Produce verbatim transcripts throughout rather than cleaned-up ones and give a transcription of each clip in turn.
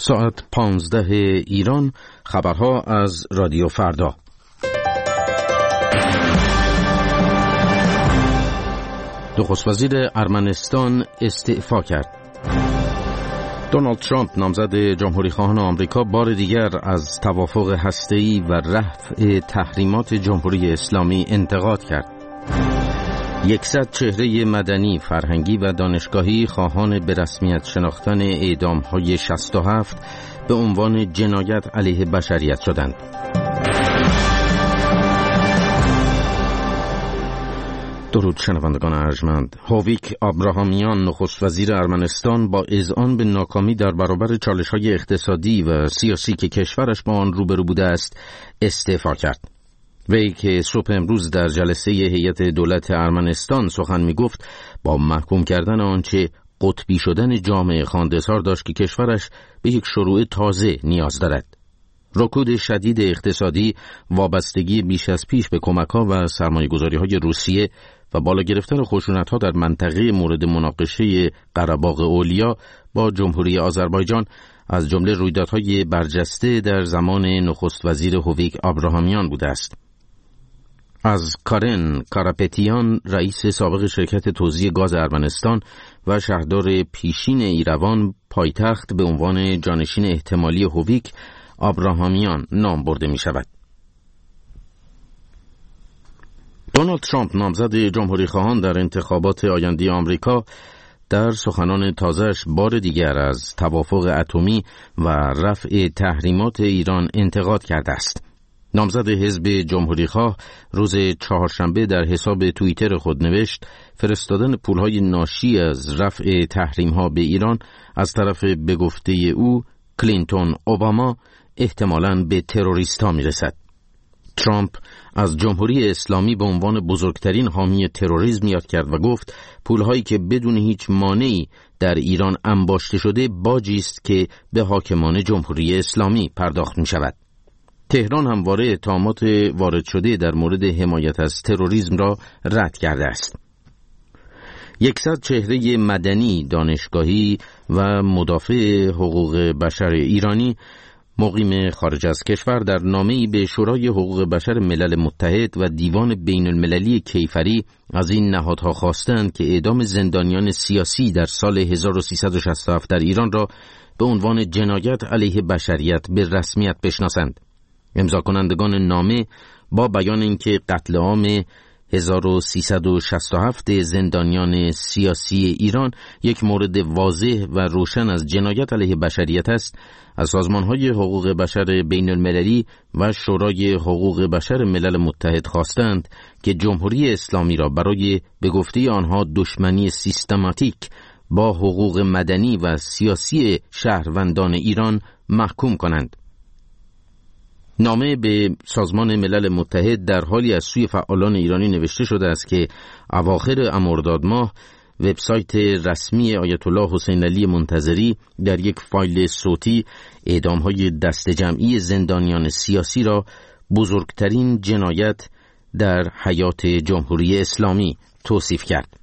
ساعت پانزده ایران، خبرها از رادیو فردا. نخست وزیر ارمنستان استعفا کرد. دونالد ترامپ نامزد جمهوری خواهان آمریکا بار دیگر از توافق هسته‌ای و رفع تحریمات جمهوری اسلامی انتقاد کرد. یکصد چهره مدنی، فرهنگی و دانشگاهی خواهان به رسمیت شناختن اعدام‌های شصت و هفت به عنوان جنایت علیه بشریت شدند. درود شنوندگان ارجمند. هویک آبراهامیان نخست وزیر ارمنستان با اذعان به ناکامی در برابر چالش‌های اقتصادی و سیاسی که کشورش با آن روبرو بوده است استعفا کرد. وی که صبح امروز در جلسه هیئت دولت ارمنستان سخن می گفت، با محکوم کردن آنچه قطبی شدن جامعه خوانده‌سار داشت که کشورش به یک شروع تازه نیاز دارد. رکود شدید اقتصادی، وابستگی بیش از پیش به کمک‌ها و سرمایه‌گذاری‌های روسیه و بالا گرفتن خشونت‌ها در منطقه مورد مناقشه قره‌باغ اولیا با جمهوری آذربایجان از جمله رویدادهای برجسته در زمان نخست وزیر هویک آبراهامیان بوده است. از کارن کاراپتیان، رئیس سابق شرکت توزیع گاز ارمنستان و شهردار پیشین ایروان پایتخت، به عنوان جانشین احتمالی هویک آبراهامیان نام برده می شود. دونالد ترامپ نامزد جمهوری خواهان در انتخابات آینده آمریکا در سخنان تازه‌اش بار دیگر از توافق اتمی و رفع تحریمات ایران انتقاد کرده است. نامزد حزب جمهوریخواه روز چهارشنبه در حساب توییتر خود نوشت فرستادن پولهای ناشی از رفع تحریم‌ها به ایران از طرف به گفته او کلینتون اوباما احتمالاً به تروریست‌ها میرسد. ترامپ از جمهوری اسلامی به عنوان بزرگترین حامی تروریسم یاد کرد و گفت پولهایی که بدون هیچ مانعی در ایران انباشته شده باجی است که به حاکمان جمهوری اسلامی پرداخت می شود. تهران همواره اتهامات وارد شده در مورد حمایت از تروریسم را رد کرده است. یکصد چهره مدنی، دانشگاهی و مدافع حقوق بشر ایرانی مقیم خارج از کشور در نامه‌ای به شورای حقوق بشر ملل متحد و دیوان بین المللی کیفری از این نهادها خواستند که اعدام زندانیان سیاسی در سال هزار و سیصد و شصت و هفت در ایران را به عنوان جنایت علیه بشریت به رسمیت بشناسند. امضا کنندگان نامه با بیان اینکه قتل عام هزار و سیصد و شصت و هفت زندانیان سیاسی ایران یک مورد واضح و روشن از جنایت علیه بشریت است، از سازمان‌های حقوق بشر بین المللی و شورای حقوق بشر ملل متحد خواستند که جمهوری اسلامی را برای به گفته آنها دشمنی سیستماتیک با حقوق مدنی و سیاسی شهروندان ایران محکوم کنند. نامه به سازمان ملل متحد در حالی از سوی فعالان ایرانی نوشته شده است که اواخر مرداد ماه وبسایت رسمی آیت الله حسین علی منتظری در یک فایل صوتی اعدام‌های دست جمعی زندانیان سیاسی را بزرگترین جنایت در حیات جمهوری اسلامی توصیف کرد.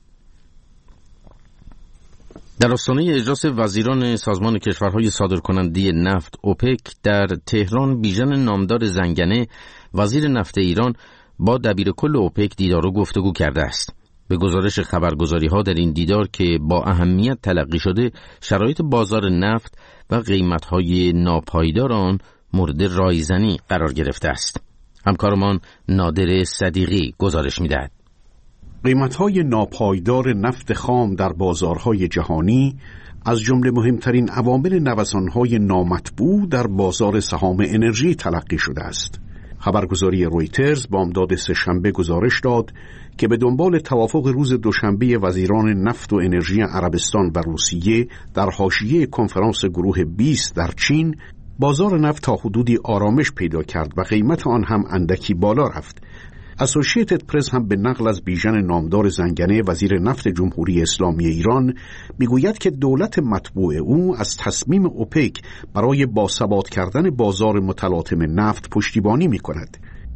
در آستانه اجلاس وزیران سازمان کشورهای صادرکننده نفت اوپک در تهران، بیژن نامدار زنگنه، وزیر نفت ایران، با دبیر کل اوپک دیدار و گفتگو کرده است. به گزارش خبرگزاری‌ها در این دیدار که با اهمیت تلقی شده، شرایط بازار نفت و قیمت‌های ناپایدار آن مورد رایزنی قرار گرفته است. همکارمان نادر صدیقی گزارش می‌دهد. قیمت‌های ناپایدار نفت خام در بازارهای جهانی از جمله مهمترین عوامل نوسان‌های نامطبوع در بازار سهام انرژی تلقی شده است. خبرگزاری رویترز بامداد سه‌شنبه گزارش داد که به دنبال توافق روز دوشنبه وزیران نفت و انرژی عربستان و روسیه در حاشیه کنفرانس گروه بیست در چین، بازار نفت تا حدودی آرامش پیدا کرد و قیمت آن هم اندکی بالا رفت. اسوسییتد پرس هم به نقل از بیژن نامدار زنگنه، وزیر نفت جمهوری اسلامی ایران، میگوید که دولت مطبوع او از تصمیم اوپک برای باثبات کردن بازار متلاطم نفت پشتیبانی میکند.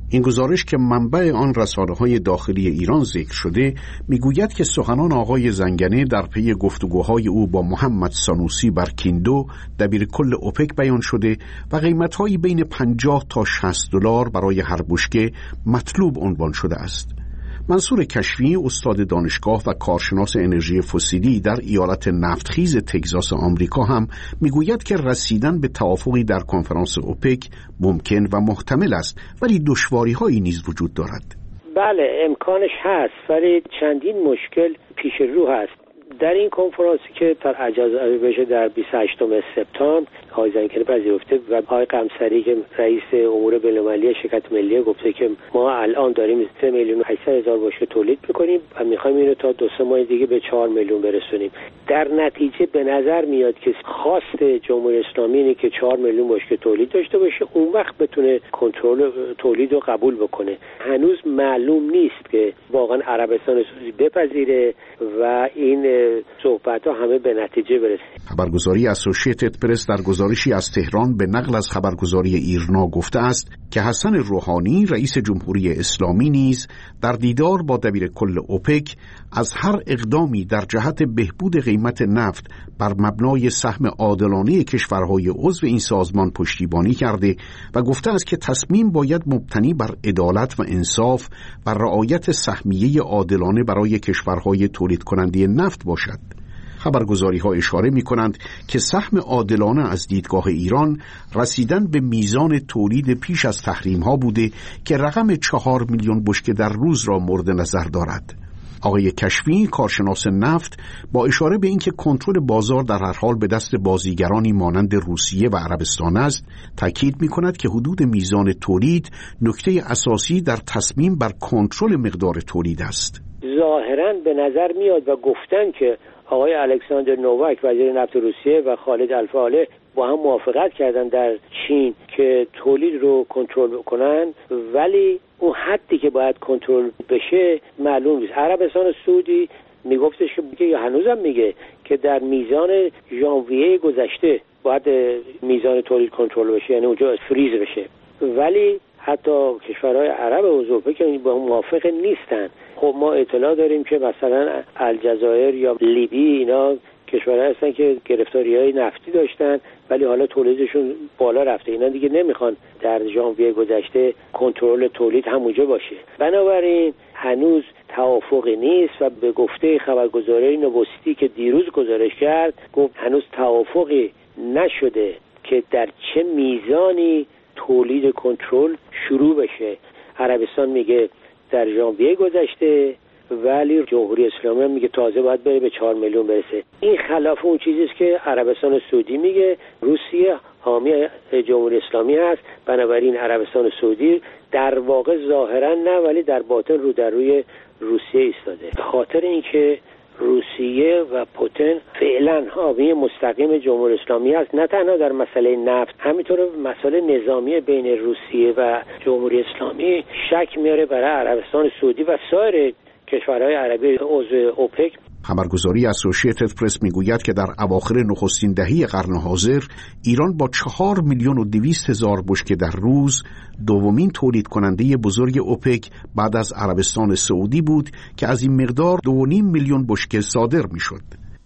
این گزارش که منبع آن رسانه‌های داخلی ایران ذکر شده میگوید که سخنان آقای زنگنه در پی گفتگوهای او با محمد سانوسی بر کیندو دبیر کل اوپک بیان شده و قیمت‌هایی بین پنجاه تا شصت دلار برای هر بشکه مطلوب عنوان شده است. منصور کشفی استاد دانشگاه و کارشناس انرژی فسیلی در ایالت نفتخیز تگزاس آمریکا هم میگوید که رسیدن به توافقی در کنفرانس اوپک ممکن و محتمل است، ولی دشواری‌هایی نیز وجود دارد. بله امکانش هست، ولی چندین مشکل پیش رو هست. در این کنفرانسی که در اجازه بشه در بیست و هشتم سپتامبر آقای زنگنه پذیرفته و آقای قمصری که رئیس امور بین‌المللی شرکت ملی گفته که ما الان داریم سه میلیون و هشتصد هزار بشکه تولید میکنیم و میخوایم اینو تا دو سه ماه دیگه به چهار میلیون برسونیم. در نتیجه به نظر میاد که خواست جمهوری اسلامی اینه که چهار میلیون بشکه تولید داشته باشه، اون وقت بتونه کنترل تولید رو قبول بکنه. هنوز معلوم نیست که واقعا عربستان سعودی بپذیره و این صحبت‌ها همه به نتیجه برسه. خبرگزاری اسوسییتد پرس در گزارشی از تهران به نقل از خبرگزاری ایرنا گفته است که حسن روحانی رئیس جمهوری اسلامی نیز در دیدار با دبیر کل اوپک از هر اقدامی در جهت بهبود قیمت نفت بر مبنای سهم عادلانه کشورهای عضو این سازمان پشتیبانی کرده و گفته است که تصمیم باید مبتنی بر عدالت و انصاف و رعایت سهمیه عادلانه برای کشورهای تولید کننده نفت باشد. خبرگزاری ها اشاره می کنند که سهم عادلانه از دیدگاه ایران رسیدن به میزان تولید پیش از تحریم ها بوده که رقم چهار میلیون بشکه در روز را مورد نظر دارد. آقای کشفی کارشناس نفت با اشاره به اینکه کنترل بازار در هر حال به دست بازیگرانی مانند روسیه و عربستان است، تاکید می کند که حدود میزان تولید نکته اساسی در تصمیم بر کنترل مقدار تولید است. ظاهراً به نظر میاد و گفتن که آقای الکساندر نوواک وزیر نفت روسیه و خالد الفاله با هم موافقت کردن در چین که تولید رو کنترل کنن، ولی اون حدی که باید کنترل بشه معلوم نیست. عربستان سعودی میگفتش که یا هنوزم میگه که در میزان ژانویه گذشته باید میزان تولید کنترل بشه، یعنی اونجا فریز بشه، ولی حتی کشورهای عرب و اوپک که با هم موافق نیستن. خب ما اطلاع داریم که مثلا الجزایر یا لیبی اینا کشورها هستن که گرفتاری‌های نفتی داشتن ولی حالا تولیدشون بالا رفته، اینا دیگه نمیخوان در ژانویه گذشته کنترل تولید همونجا باشه. بنابراین هنوز توافقی نیست و به گفته خبرگزاری نووستی که دیروز گزارش کرد گفت هنوز توافقی نشده که در چه میزانی تولید کنترل شروع بشه. عربستان میگه در ژانویه گذشته ولی جمهوری اسلامی هم میگه تازه باید بره به چهار میلیون برسه. این خلاف اون چیزیست که عربستان سعودی میگه. روسیه حامی جمهوری اسلامی هست، بنابراین عربستان سعودی در واقع ظاهرا نه ولی در باطن رو در روی روسیه ایستاده. به خاطر اینکه روسیه و پوتین فعلا حامی مستقیم جمهوری اسلامی هست، نه تنها در مسئله نفت، همینطور مسئله نظامی بین روسیه و جمهوری اسلامی شک میاره برای عربستان سعودی و سایر کشورهای عربی عضو اوپک. خبرگزاری اسوسییتد پرس میگوید که در اواخر نخستین دهه قرن حاضر ایران با چهار میلیون و دویست هزار بشکه در روز دومین تولید کننده بزرگ اوپک بعد از عربستان سعودی بود که از این مقدار دو و نیم میلیون بشکه صادر میشد.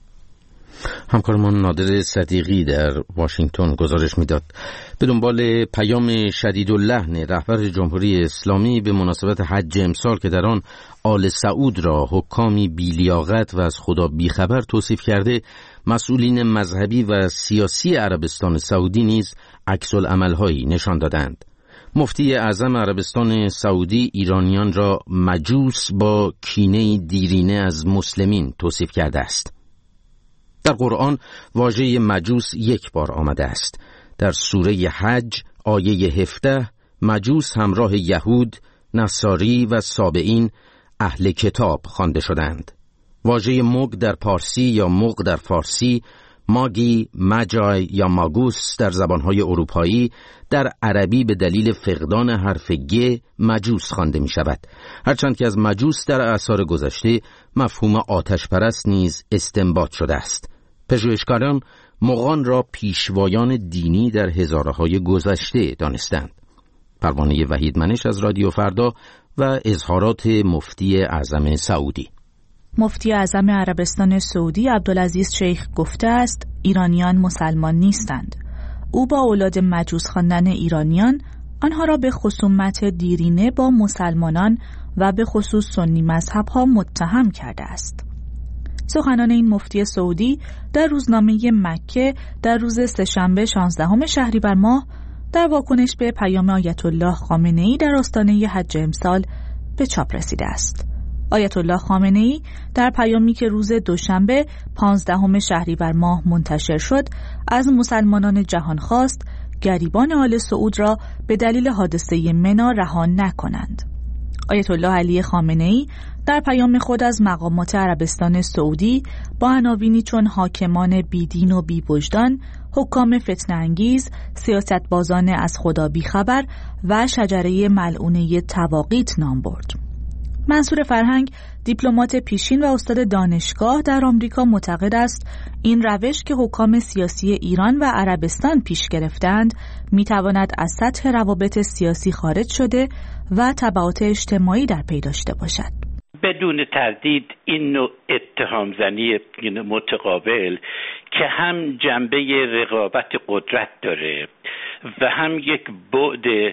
همکارمان نادر صدیقی در واشنگتن گزارش میداد. به دنبال پیام شدیداللحن رهبر جمهوری اسلامی به مناسبت حج امسال که در آن آل سعود را حکامی بی‌لیاقت و از خدا بیخبر توصیف کرده، مسئولین مذهبی و سیاسی عربستان سعودی نیز عکس‌العمل‌هایی نشان دادند. مفتی اعظم عربستان سعودی ایرانیان را مجوس با کینه دیرینه از مسلمین توصیف کرده است. در قرآن واژه مجوس یک بار آمده است. در سوره حج آیه هفده مجوس همراه یهود، نصاری و سابعین اهل کتاب خوانده شدند. واژه مگ در پارسی یا مغ در فارسی، ماگی، مجای یا ماگوس در زبانهای اروپایی، در عربی به دلیل فقدان حرف گ مجوس خوانده می شود. هرچند که از مجوس در اعصار گذشته مفهوم آتش پرست نیز استنباط شده است. پژوهشگران مغان را پیشوایان دینی در هزاره‌های گذشته دانستند. پروانه وحید منش از رادیو فردا و اظهارات مفتی اعظم سعودی. مفتی اعظم عربستان سعودی عبدالعزیز شیخ گفته است ایرانیان مسلمان نیستند. او با اولاد مجوس خواندن ایرانیان آنها را به خصومت دیرینه با مسلمانان و به خصوص سنی مذهب‌ها متهم کرده است. سخنان این مفتی سعودی در روزنامه مکه در روز سه‌شنبه شانزدهم شهریور ماه در واکنش به پیام آیت الله خامنه‌ای در آستانه حج امسال به چاپ رسیده است. آیت الله خامنه‌ای در پیامی که روز دوشنبه پانزدهم شهریور ماه منتشر شد از مسلمانان جهان خواست گریبان آل سعود را به دلیل حادثه منا رها نکنند. آیت الله علی خامنه‌ای در پیام خود از مقامات عربستان سعودی با عناوینی چون حاکمان بیدین و بی‌وجدان، حکام فتنه انگیز، سیاستبازان از خدا بیخبر و شجره ملعونه تواقیت نام برد. منصور فرهنگ، دیپلمات پیشین و استاد دانشگاه در آمریکا، معتقد است این روش که حکام سیاسی ایران و عربستان پیش گرفتند میتواند از سطح روابط سیاسی خارج شده و تبعات اجتماعی در پی داشته باشد. بدون تردید این نوع اتهام زنی متقابل که هم جنبه رقابت قدرت داره و هم یک بعد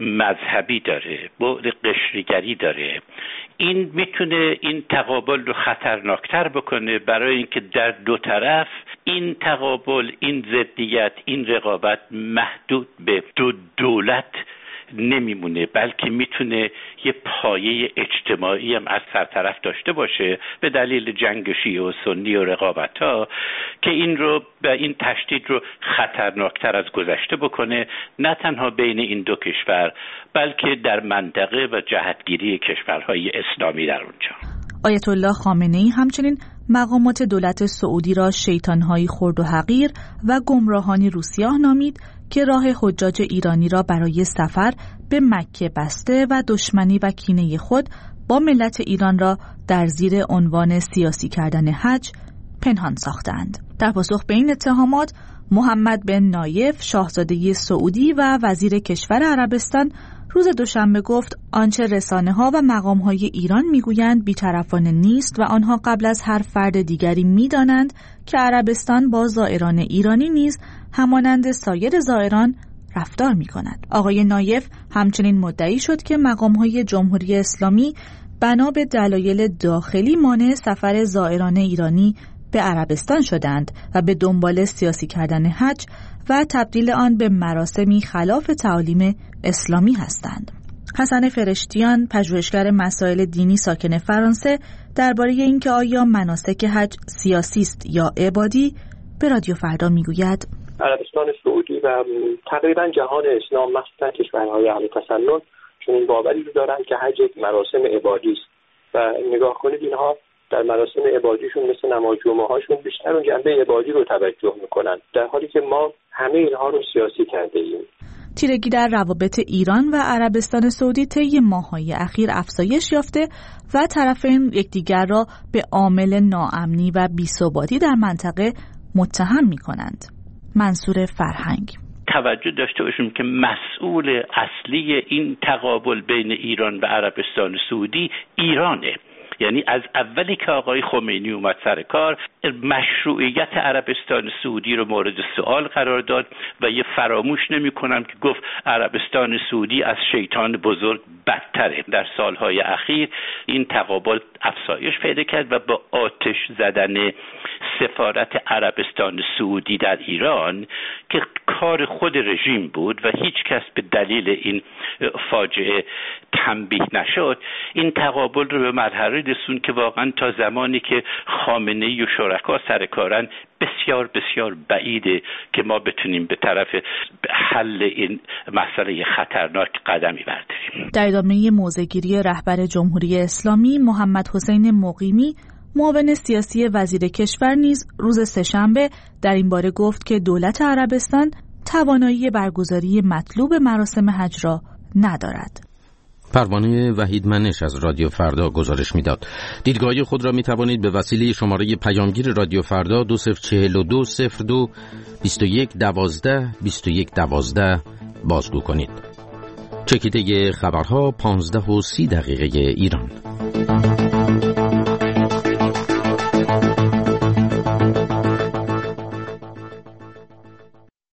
مذهبی داره، بعد قشریگری داره، این میتونه این تقابل رو خطرناکتر بکنه، برای اینکه در دو طرف این تقابل، این ضدیت، این رقابت محدود به دو دولت نمیمونه، بلکه میتونه یه پایه اجتماعی هم از سرطرف داشته باشه به دلیل جنگ شیعه و سنی و رقابت ها که این رو به این تشدید رو خطرناکتر از گذشته بکنه، نه تنها بین این دو کشور بلکه در منطقه و جهتگیری کشورهای اسلامی در اونجا. آیت الله خامنه‌ای همچنین مقامات دولت سعودی را شیطان‌های خرد و حقیر و گمراهانی روسیاه نامید که راه حجاج ایرانی را برای سفر به مکه بسته و دشمنی و کینه خود با ملت ایران را در زیر عنوان سیاسی کردن حج پنهان ساختند. در پاسخ به این اتهامات، محمد بن نایف، شاهزاده سعودی و وزیر کشور عربستان، روز دوشنبه گفت آنچه رسانه‌ها و مقام‌های ایران می‌گویند بی‌طرفانه نیست و آنها قبل از هر فرد دیگری می‌دانند که عربستان با زائران ایرانی نیز همانند سایر زائران رفتار می‌کند. آقای نایف همچنین مدعی شد که مقام‌های جمهوری اسلامی بنا به دلایل داخلی مانع سفر زائران ایرانی به عربستان شدند و به دنبال سیاسی کردن حج و تبدیل آن به مراسمی خلاف تعالیم اسلامی هستند. حسن فرشتیان، پژوهشگر مسائل دینی ساکن فرانسه، درباره اینکه آیا مناسک حج سیاسی است یا عبادی به رادیو فردا میگوید: عربستان سعودی و تقریبا جهان اسلام، مخصوصا کشورهای اهل تسنن، چون این باوری رو دارن که حج یک مراسم عبادی است و نگاه کنید اینها در مراسم عبادیشون مثل نماز جمعه هاشون بیشتر اون جنبه عبادی رو توجه میکنن، در حالی که ما همه اینها رو سیاسی کرده ایم. تیرگی در روابط ایران و عربستان سعودی طی ماه‌های اخیر افزایش یافته و طرفین یکدیگر را به عامل ناامنی و بی‌ثباتی در منطقه متهم می‌کنند. منصور فرهنگ: توجه داشته باشیم که مسئول اصلی این تقابل بین ایران و عربستان سعودی ایرانه. یعنی از اولی که آقای خمینی اومد سر کار، مشروعیت عربستان سعودی رو مورد سوال قرار داد و یه فراموش نمی کنم که گفت عربستان سعودی از شیطان بزرگ بدتره. در سالهای اخیر این تقابل افزایش پیدا کرد و با آتش زدن سفارت عربستان سعودی در ایران که کار خود رژیم بود و هیچ کس به دلیل این فاجعه تنبیه نشد، این تقابل رو به مرحله رسون که واقعا تا زمانی که خامنه‌ای و شرکا سر کارن بسیار بسیار بعیده که ما بتونیم به طرف حل این مسئله خطرناک قدمی برداریم. در ادامه موضع‌گیری رهبر جمهوری اسلامی محمد حسین مقیمی، معاون سیاسی وزیر کشور، نیز روز سه‌شنبه در این باره گفت که دولت عربستان توانایی برگزاری مطلوب مراسم حج را ندارد. پروانه وحید منش از رادیو فردا گزارش میداد. دیدگاه خود را می توانید به وسیله شماره پیامگیر رادیو فردا دو صفر چهل و دو صفر دو بیست و یک دوازده بیست و یک دوازده بازگو کنید. چکیده خبرها پانزده و سی دقیقه ایران.